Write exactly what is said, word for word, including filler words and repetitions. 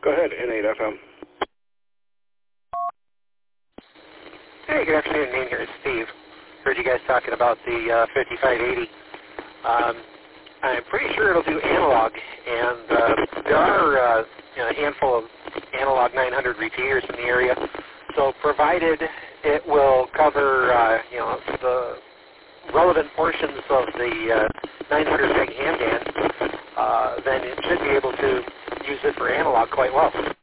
Go ahead, N eight F M. Hey, good afternoon. Name here is Steve. Heard you guys talking about the uh, fifty-five eighty. Um, I'm pretty sure it'll do analog, and uh, there are uh, you know, a handful of analog nine hundred repeaters in the area. So provided it will cover uh, you know the relevant portions of the uh, nine hundred meg hand band, uh, then it should be able to use it for analog quite well.